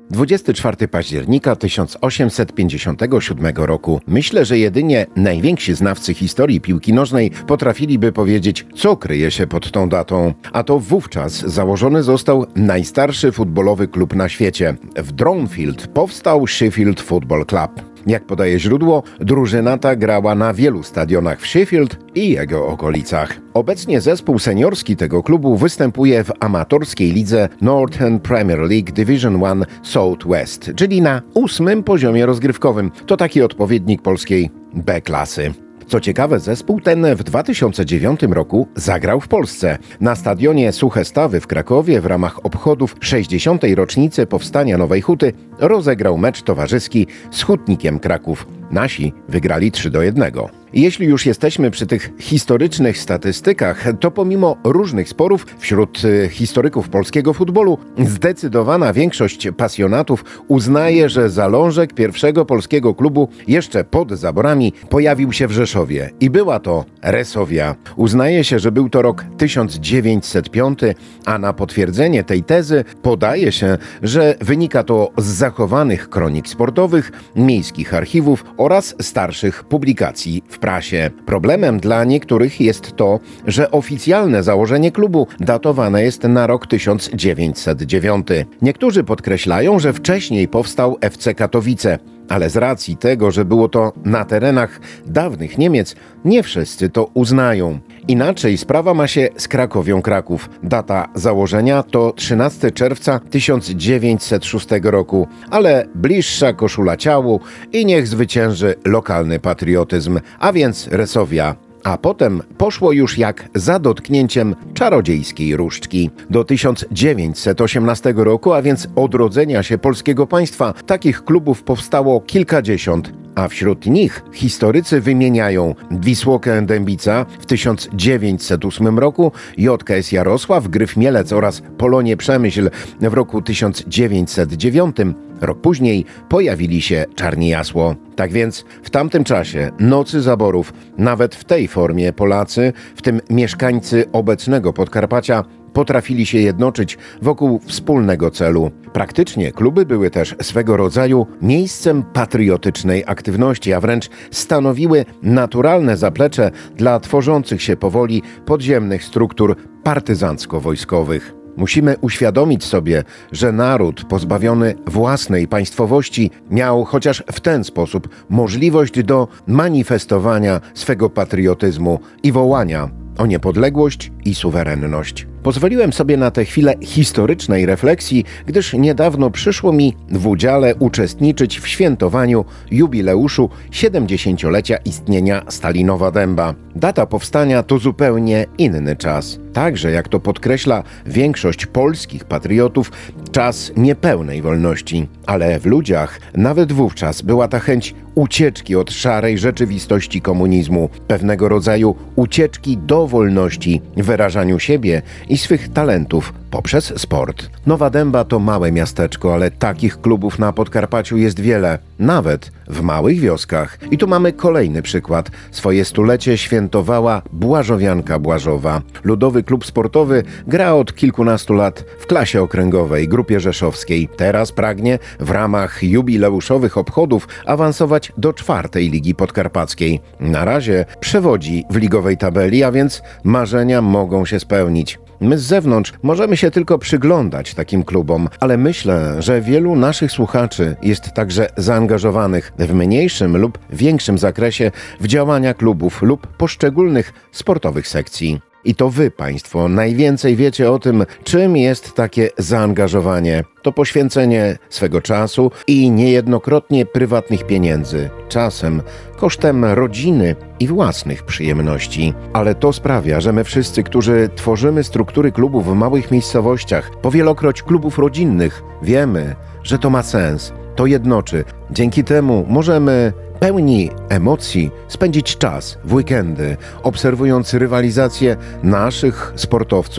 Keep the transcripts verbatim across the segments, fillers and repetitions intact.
dwudziestego czwartego października tysiąc osiemset pięćdziesiątego siódmego roku. Myślę, że jedynie najwięksi znawcy historii piłki nożnej potrafiliby powiedzieć, co kryje się pod tą datą. A to wówczas założony został najstarszy futbolowy klub na świecie. W Dronfield powstał Sheffield Football Club. Jak podaje źródło, drużyna ta grała na wielu stadionach w Sheffield i jego okolicach. Obecnie zespół seniorski tego klubu występuje w amatorskiej lidze Northern Premier League Division One South West, czyli na ósmym poziomie rozgrywkowym. To taki odpowiednik polskiej B-klasy. Co ciekawe, zespół ten w dwa tysiące dziewiątym roku zagrał w Polsce. Na stadionie Suche Stawy w Krakowie w ramach obchodów sześćdziesiątej rocznicy powstania Nowej Huty rozegrał mecz towarzyski z Hutnikiem Kraków. Nasi wygrali trzy do jednego. Jeśli już jesteśmy przy tych historycznych statystykach, to pomimo różnych sporów wśród historyków polskiego futbolu, zdecydowana większość pasjonatów uznaje, że zalążek pierwszego polskiego klubu jeszcze pod zaborami pojawił się w Rzeszowie i była to Resowia. Uznaje się, że był to rok tysiąc dziewięćset piąty, a na potwierdzenie tej tezy podaje się, że wynika to z zachowanych kronik sportowych, miejskich archiwów oraz starszych publikacji w prasie. Problemem dla niektórych jest to, że oficjalne założenie klubu datowane jest na rok tysiąc dziewięćset dziewiąty. Niektórzy podkreślają, że wcześniej powstał F C Katowice, ale z racji tego, że było to na terenach dawnych Niemiec, nie wszyscy to uznają. Inaczej sprawa ma się z Krakowią Kraków. Data założenia to trzynastego czerwca tysiąc dziewięćset szóstego roku, ale bliższa koszula ciału i niech zwycięży lokalny patriotyzm, a więc Resowia. A potem poszło już jak za dotknięciem czarodziejskiej różdżki. Do tysiąc dziewięćset osiemnastego roku, a więc odrodzenia się polskiego państwa, takich klubów powstało kilkadziesiąt, a wśród nich historycy wymieniają Wisłokę Dębica w tysiąc dziewięćset ósmym roku, J K S Jarosław, Gryf Mielec oraz Polonię Przemyśl w roku tysiąc dziewięćset dziewiątym. Rok później pojawili się Czarni Jasło. Tak więc w tamtym czasie nocy zaborów, nawet w tej formie Polacy, w tym mieszkańcy obecnego Podkarpacia, potrafili się jednoczyć wokół wspólnego celu. Praktycznie kluby były też swego rodzaju miejscem patriotycznej aktywności, a wręcz stanowiły naturalne zaplecze dla tworzących się powoli podziemnych struktur partyzancko-wojskowych. Musimy uświadomić sobie, że naród pozbawiony własnej państwowości miał chociaż w ten sposób możliwość do manifestowania swego patriotyzmu i wołania o niepodległość i suwerenność. Pozwoliłem sobie na tę chwilę historycznej refleksji, gdyż niedawno przyszło mi w udziale uczestniczyć w świętowaniu jubileuszu siedemdziesięciolecia istnienia Stalinowa Dęba. Data powstania to zupełnie inny czas. Także, jak to podkreśla większość polskich patriotów, czas niepełnej wolności. Ale w ludziach nawet wówczas była ta chęć ucieczki od szarej rzeczywistości komunizmu, pewnego rodzaju ucieczki do wolności w wyrażaniu siebie i swych talentów poprzez sport. Nowa Dęba to małe miasteczko, ale takich klubów na Podkarpaciu jest wiele, nawet w małych wioskach. I tu mamy kolejny przykład. Swoje stulecie świętowała Błażowianka Błażowa. Ludowy klub sportowy gra od kilkunastu lat w klasie okręgowej, grupie rzeszowskiej. Teraz pragnie w ramach jubileuszowych obchodów awansować do czwartej ligi podkarpackiej. Na razie przewodzi w ligowej tabeli, a więc marzenia mogą się spełnić. My z zewnątrz możemy się tylko przyglądać takim klubom, ale myślę, że wielu naszych słuchaczy jest także zaangażowanych w mniejszym lub większym zakresie w działania klubów lub poszczególnych sportowych sekcji. I to wy, państwo, najwięcej wiecie o tym, czym jest takie zaangażowanie. To poświęcenie swego czasu i niejednokrotnie prywatnych pieniędzy, czasem kosztem rodziny i własnych przyjemności. Ale to sprawia, że my wszyscy, którzy tworzymy struktury klubów w małych miejscowościach, powielokroć klubów rodzinnych, wiemy, że to ma sens, to jednoczy. Dzięki temu możemy pełni emocji spędzić czas w weekendy, obserwując rywalizację naszych sportowców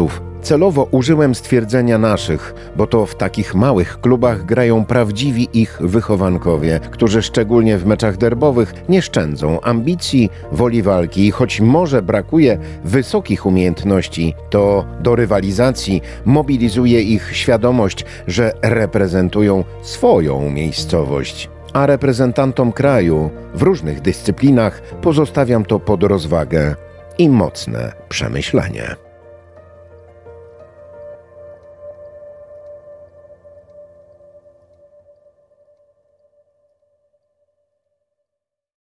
Celowo użyłem stwierdzenia naszych, bo to w takich małych klubach grają prawdziwi ich wychowankowie, którzy szczególnie w meczach derbowych nie szczędzą ambicji, woli walki i choć może brakuje wysokich umiejętności, to do rywalizacji mobilizuje ich świadomość, że reprezentują swoją miejscowość. A reprezentantom kraju w różnych dyscyplinach pozostawiam to pod rozwagę i mocne przemyślenie.